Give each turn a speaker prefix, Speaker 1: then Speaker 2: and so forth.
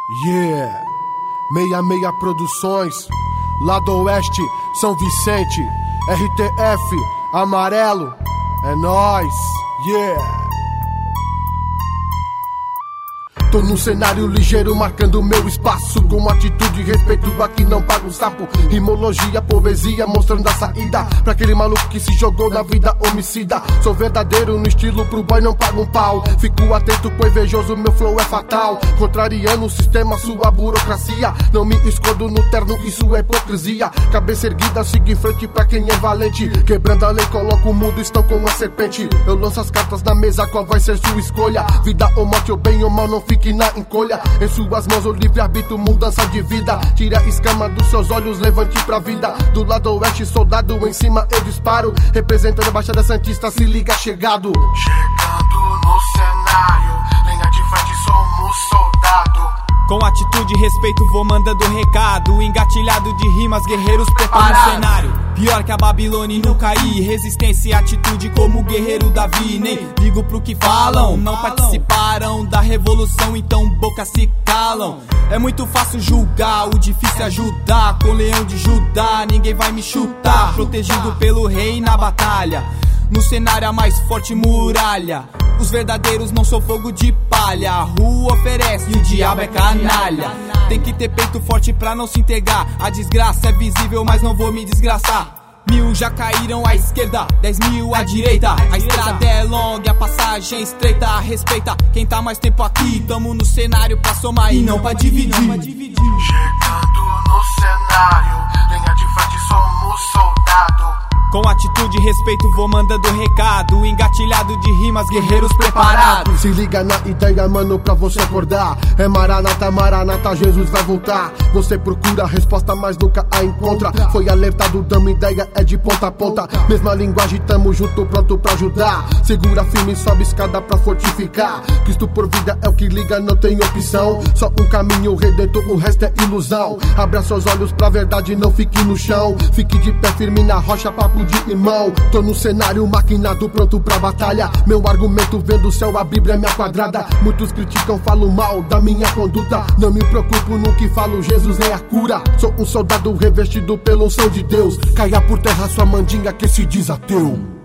Speaker 1: Yeah, 66 Produções, Lado Oeste, São Vicente, RTF, Amarelo, é nóis, yeah. Tô num cenário ligeiro, marcando meu espaço, com atitude e respeito, aqui não pago sapo. Rimologia, poesia, mostrando a saída pra aquele maluco que se jogou na vida homicida. Sou verdadeiro no estilo, pro boy não pago um pau. Fico atento com invejoso, meu flow é fatal. Contrariando o sistema, sua burocracia. Não me escondo no terno, isso é hipocrisia. Cabeça erguida, siga em frente pra quem é valente. Quebrando a lei, coloco o mundo, estão com a serpente. Eu lanço as cartas na mesa, qual vai ser sua escolha? Vida ou morte, ou bem ou mal, não fique na encolha. Em suas mãos o livre-arbítrio, mudança de vida. Tira a escama dos seus olhos, levante pra vida. Do lado oeste, soldado, em cima eu disparo. Representando a Baixada Santista, se liga chegado.
Speaker 2: Chegando no cenário, linha de frente, somos soldado.
Speaker 3: Com atitude e respeito vou mandando recado. Engatilhado de rimas, guerreiros preparam o cenário. Pior que a Babilônia e não cair. Resistência e atitude como o guerreiro Davi. Nem ligo pro que falam, não participaram da revolução, então bocas se calam. É muito fácil julgar, o difícil é ajudar. Com o leão de Judá, ninguém vai me chutar. Protegido pelo rei na batalha. No cenário a mais forte muralha. Os verdadeiros não são fogo de palha. A rua oferece e o diabo é canalha. Tem que ter peito forte pra não se entregar. A desgraça é visível, mas não vou me desgraçar. 1000 já caíram à esquerda, 10.000 à direita. A estrada é longa, a passagem estreita. Respeita quem tá mais tempo aqui. Tamo no cenário pra somar e não pra dividir.
Speaker 2: Chegando no cenário, linha de frente, somos soldado.
Speaker 3: Com atitude e respeito vou mandando recado. Engatilhado de rimas, guerreiros preparados.
Speaker 1: Se liga na ideia, mano, pra você acordar. É Maranata, Maranata, Jesus vai voltar. Você procura a resposta, mas nunca a encontra. Foi alertado, dama, ideia é de ponta a ponta. Mesma linguagem, tamo junto, pronto pra ajudar. Segura firme, sobe escada pra fortificar. Cristo por vida é o que liga, não tem opção. Só um caminho redentor, o resto é ilusão. Abra seus olhos pra verdade, não fique no chão. Fique de pé firme na rocha, papo de irmão. Tô no cenário maquinado, pronto pra batalha. Meu argumento vem do céu, a Bíblia é minha quadrada. Muitos criticam, falam mal da minha conduta. Não me preocupo no que falo, Jesus é a cura. Sou um soldado revestido pela unção de Deus. Caia por terra sua mandinga que se diz ateu.